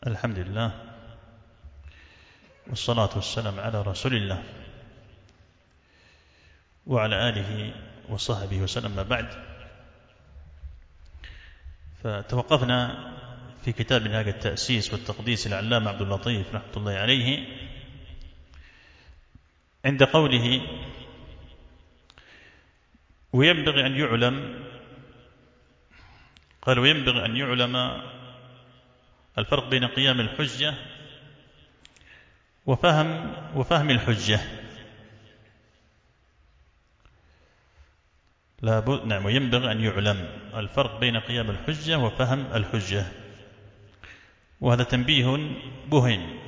الحمد لله والصلاة والسلام على رسول الله وعلى آله وصحبه وسلم. ما بعد، فتوقفنا في كتاب منهاج التأسيس والتقديس العلامة عبد اللطيف رحمة الله عليه عند قوله: وينبغي أن يعلم، قال: وينبغي أن يعلم الفرق بين قيام الحجة وفهم الحجة. نعم، وينبغي أن يعلم الفرق بين قيام الحجة وفهم الحجة، وهذا تنبيه بهن،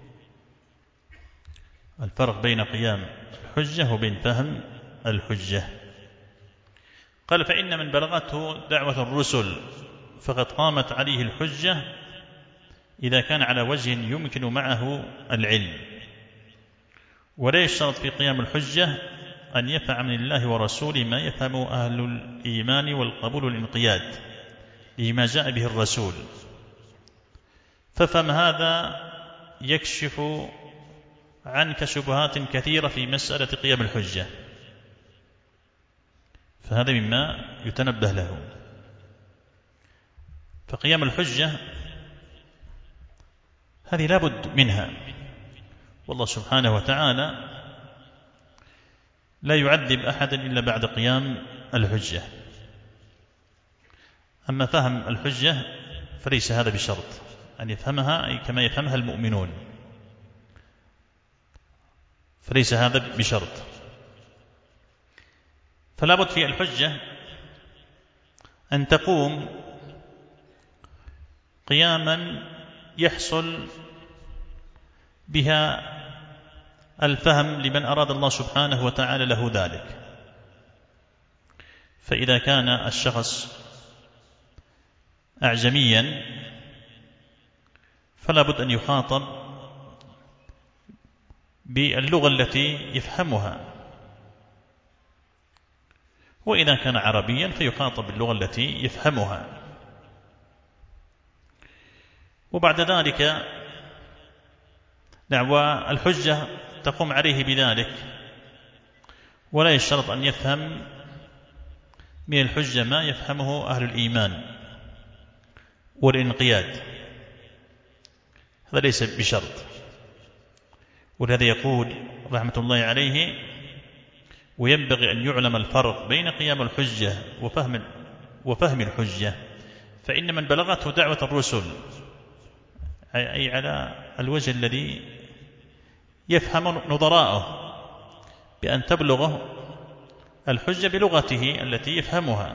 الفرق بين قيام الحجة وبين فهم الحجة. قال: فإن من بلغته دعوة الرسل فقد قامت عليه الحجة إذا كان على وجه يمكن معه العلم، ولا يشترط في قيام الحجة أن يفهم من الله ورسوله ما يفهم أهل الإيمان والقبول والانقياد لما جاء به الرسول، ففهم هذا يكشف عنك شبهات كثيرة في مسألة قيام الحجة، فهذا مما يتنبه له. فقيام الحجة هذه لا بد منها، والله سبحانه وتعالى لا يعذب أحدا إلا بعد قيام الحجة. أما فهم الحجة فليس هذا بشرط أن يفهمها أي كما يفهمها المؤمنون، فليس هذا بشرط. فلا بد في الحجة أن تقوم قياما يحصل بها الفهم لمن أراد الله سبحانه وتعالى له ذلك. فإذا كان الشخص أعجميا فلا بد أن يخاطب باللغة التي يفهمها، وإذا كان عربيا فيخاطب باللغة التي يفهمها. وبعد ذلك دعوى الحجة تقوم عليه بذلك، ولا يشترط أن يفهم من الحجة ما يفهمه أهل الإيمان والانقياد، هذا ليس بشرط. ولهذا يقول رحمة الله عليه: وينبغي أن يعلم الفرق بين قيام الحجة وفهم الحجة، فإن من بلغته دعوة الرسل، أي على الوجه الذي يفهم نظراءه، بأن تبلغه الحجة بلغته التي يفهمها،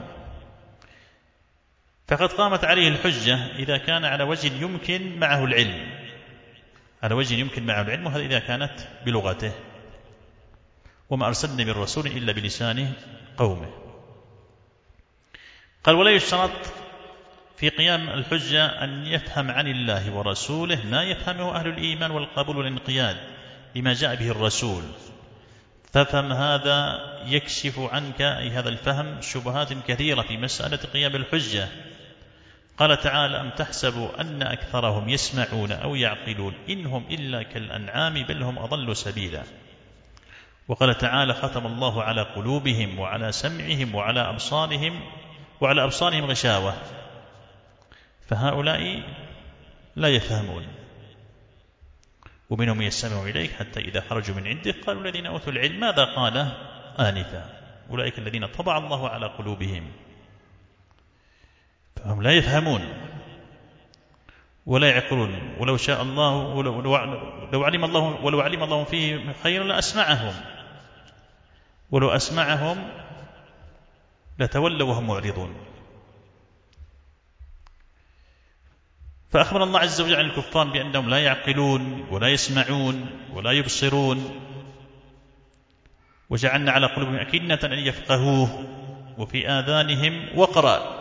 فقد قامت عليه الحجة إذا كان على وجه يمكن معه العلم، على وجه يمكن معه العلم، وهذا إذا كانت بلغته. وما أرسلنا من رسول إلا بلسان قومه. قال: ولا يشترط في قيام الحجة أن يفهم عن الله ورسوله ما يفهمه أهل الإيمان والقبول والانقياد لما جاء به الرسول، ففهم هذا يكشف عنك، أي هذا الفهم، شبهات كثيرة في مسألة قيام الحجة. قال تعالى: أم تحسبوا أن أكثرهم يسمعون أو يعقلون إنهم إلا كالأنعام بل هم أضل سبيلا. وقال تعالى: ختم الله على قلوبهم وعلى سمعهم وعلى أبصارهم غشاوة، فهؤلاء لا يفهمون. ومنهم يستمع إليك حتى إذا خرجوا من عندك قالوا الذين أوتوا العلم ماذا قال آنفا أولئك الذين طبع الله على قلوبهم، فهم لا يفهمون ولا يعقلون. ولو شاء الله ولو علم الله فيه خيرا لأسمعهم، ولو أسمعهم لتولوا وهم معرضون. فأخبر الله عز وجل عن الكفار بأنهم لا يعقلون ولا يسمعون ولا يبصرون، وجعلنا على قلوبهم أكنة أن يفقهوه وفي آذانهم وقرا،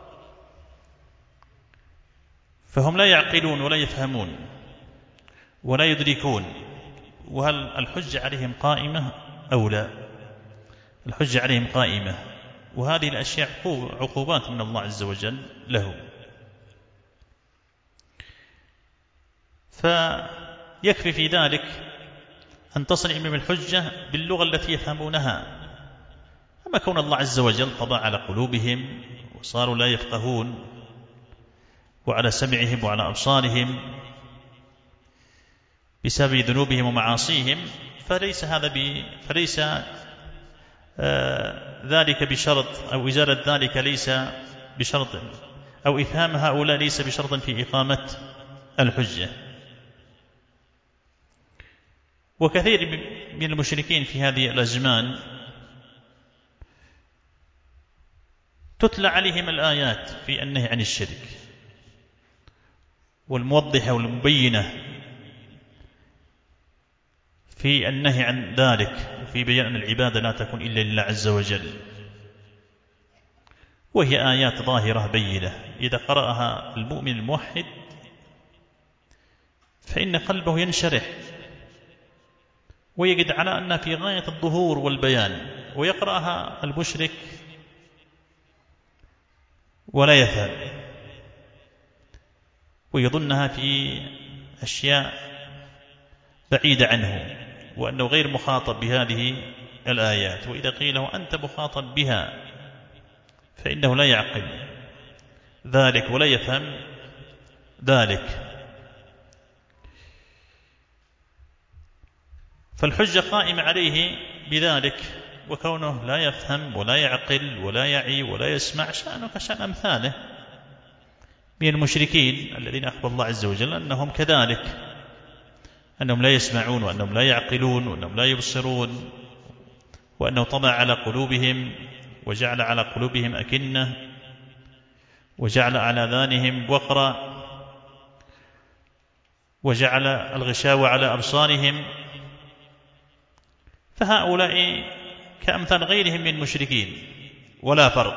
فهم لا يعقلون ولا يفهمون ولا يدركون. وهل الحجة عليهم قائمة أو لا؟ الحجة عليهم قائمة، وهذه الأشياء عقوبات من الله عز وجل له. فيكفي في ذلك أن تصل إليهم الحجة باللغة التي يفهمونها. أما كون الله عز وجل طبع على قلوبهم وصاروا لا يفقهون، وعلى سمعهم وعلى أبصارهم بسبب ذنوبهم ومعاصيهم، فليس ذلك بشرط، أو إزالة ذلك ليس بشرط، أو إفهام هؤلاء ليس بشرط في إقامة الحجة. وكثير من المشركين في هذه الأزمان تتلى عليهم الآيات في النهي عن الشرك والموضحة والمبينة في النهي عن ذلك، وفي بيان أن العبادة لا تكون إلا لله عز وجل، وهي آيات ظاهرة بينة إذا قرأها المؤمن الموحد فإن قلبه ينشرح ويجد على أنها في غاية الظهور والبيان، ويقرأها المشرك ولا يفهم ويظنها في أشياء بعيدة عنه، وأنه غير مخاطب بهذه الآيات. وإذا قيل له أنت مخاطب بها فإنه لا يعقل ذلك ولا يفهم ذلك. فالحجة قائمة عليه بذلك، وكونه لا يفهم ولا يعقل ولا يعي ولا يسمع شأنه كشأن أمثاله من المشركين الذين أخبر الله عز وجل أنهم كذلك، أنهم لا يسمعون وأنهم لا يعقلون وأنهم لا يبصرون، وأنه طبع على قلوبهم وجعل على قلوبهم أكنة وجعل على آذانهم وقرا وجعل الغشاوة على أبصارهم. فهؤلاء كأمثال غيرهم من المشركين ولا فرق،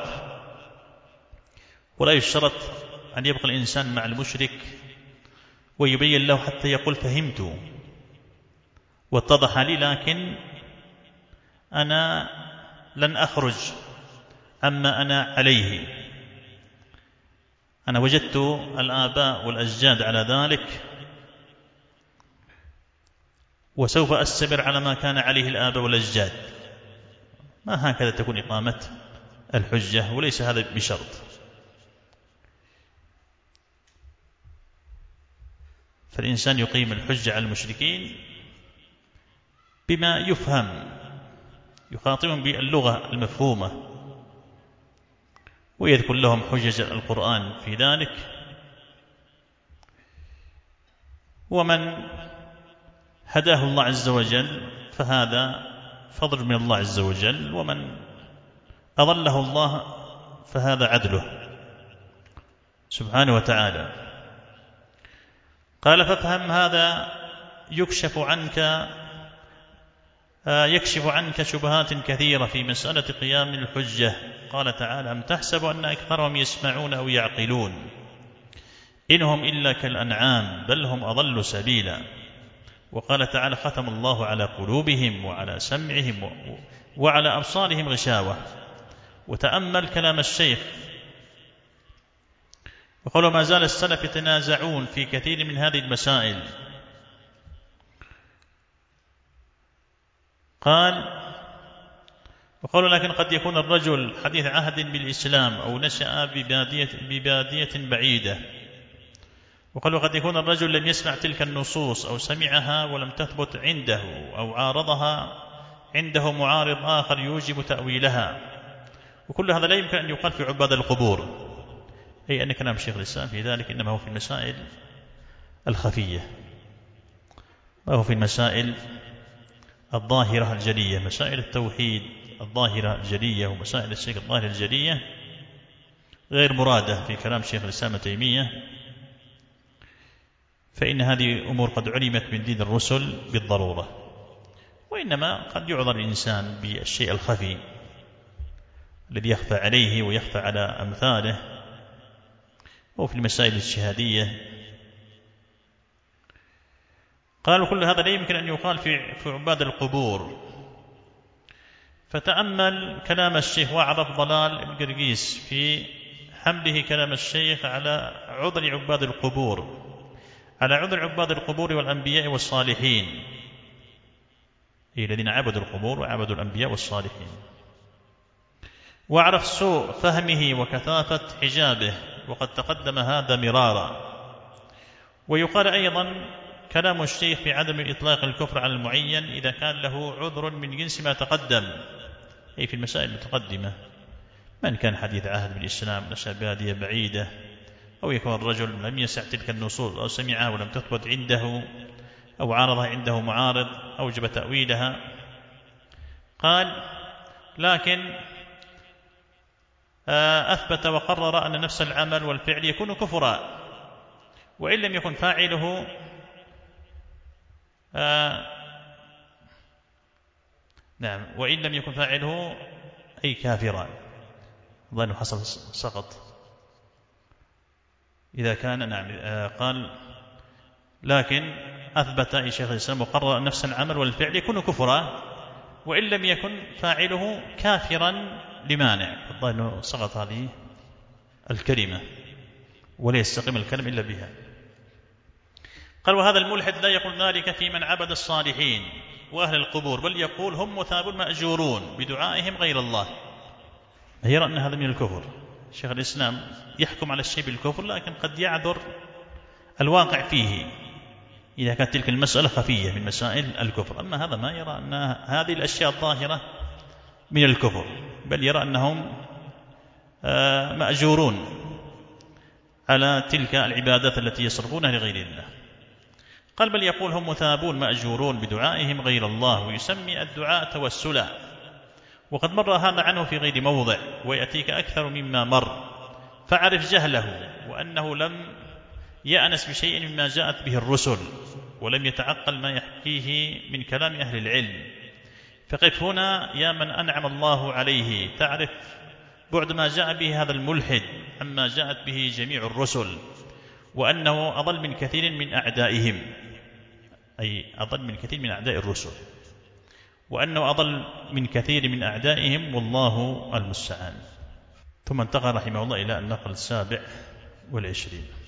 ولا يشترط أن يبقى الإنسان مع المشرك ويبين له حتى يقول فهمت واتضح لي، لكن أنا لن أخرج أما أنا عليه، أنا وجدت الآباء والأجداد على ذلك وسوف أستمر على ما كان عليه الآباء والأجداد. ما هكذا تكون إقامة الحجة، وليس هذا بشرط. فالإنسان يقيم الحجة على المشركين بما يفهم، يخاطبهم باللغة المفهومة، ويذكر لهم حجج القرآن في ذلك. ومن هداه الله عز وجل فهذا فضل من الله عز وجل، ومن أضله الله فهذا عدله سبحانه وتعالى. قال فافهم هذا يكشف عنك شبهات كثيرة في مسألة قيام الحجة. قال تعالى أم تحسب أن أكثرهم يسمعون أو يعقلون إنهم إلا كالأنعام بل هم أضل سبيلا. وقال تعالى ختم الله على قلوبهم وعلى سمعهم وعلى أبصارهم غشاوة. وتأمل كلام الشيخ وقالوا ما زال السلف يتنازعون في كثير من هذه المسائل. قال وقالوا لكن قد يكون الرجل حديث عهد بالإسلام أو نشأ ببادية بعيدة. وقالوا قد يكون الرجل لم يسمع تلك النصوص أو سمعها ولم تثبت عنده أو عارضها عنده معارض آخر يوجب تأويلها. وكل هذا لا يمكن أن يقال في عباد القبور، أي أن كلام شيخ الإسلام في ذلك إنما هو في المسائل الخفية، وهو في المسائل الظاهرة الجلية، مسائل التوحيد الظاهرة الجلية ومسائل الشرك الظاهرة الجلية غير مرادة في كلام شيخ الإسلام ابن تيمية، فإن هذه أمور قد علمت من دين الرسل بالضرورة. وإنما قد يعذر الإنسان بالشيء الخفي الذي يخفى عليه ويخفى على أمثاله، وفي المسائل الاجتهادية. قالوا كل هذا لا يمكن أن يقال في عباد القبور. فتأمل كلام الشيخ وعرف ضلال ابن قرقيس في حمله كلام الشيخ على عذر عباد القبور، على عذر عباد القبور والأنبياء والصالحين، أي الذين عبدوا القبور وعبدوا الأنبياء والصالحين. واعرف سوء فهمه وكثافة حجابه، وقد تقدم هذا مرارا. ويقال أيضا كلام الشيخ بعدم إطلاق الكفر على المعين إذا كان له عذر من جنس ما تقدم، أي في المسائل المتقدمة، من كان حديث عهد بالإسلام، نشأ بادية بعيدة، أو يكون الرجل لم يسع تلك النصوص أو سمعها ولم تثبت عنده، أو عارضها عنده معارض أوجب تأويلها. قال لكن أثبت وقرر أن نفس العمل والفعل يكون كفرا، وإن لم يكن فاعله وإن لم يكن فاعله أي كافرا. ظن حصل سقط إذا كان قال لكن أثبت أي شيخ الإسلام وقرر أن نفس العمل والفعل يكون كفرا، وإن لم يكن فاعله كافرا لمانع. الظن سقط هذه الكلمة ولا يستقيم الكلام إلا بها. قال وهذا الملحد لا يقول ذلك في من عبد الصالحين وأهل القبور، بل يقول هم مثابون مأجورون بدعائهم غير الله، يرى أن هذا من الكفر. شيخ الإسلام يحكم على الشيء بالكفر، لكن قد يعذر الواقع فيه إذا كانت تلك المسألة خفية من مسائل الكفر. أما هذا ما يرى أن هذه الأشياء الظاهرة من الكفر، بل يرى أنهم مأجورون على تلك العبادات التي يصرفونها لغير الله. قال بل يقول هم مثابون مأجورون بدعائهم غير الله، ويسمي الدعاء توسلا، وقد مر هذا عنه في غير موضع ويأتيك أكثر مما مر، فاعرف جهله وأنه لم يأنس بشيء مما جاءت به الرسل، ولم يتعقل ما يحكيه من كلام أهل العلم. فقف هنا يا من أنعم الله عليه، تعرف بعد ما جاء به هذا الملحد عما جاءت به جميع الرسل، وأنه أضل من كثير من أعدائهم، أي أضل من كثير من أعداء الرسل، وأنه أضل من كثير من أعدائهم، والله المستعان. ثم انتقل رحمه الله إلى النقل 27.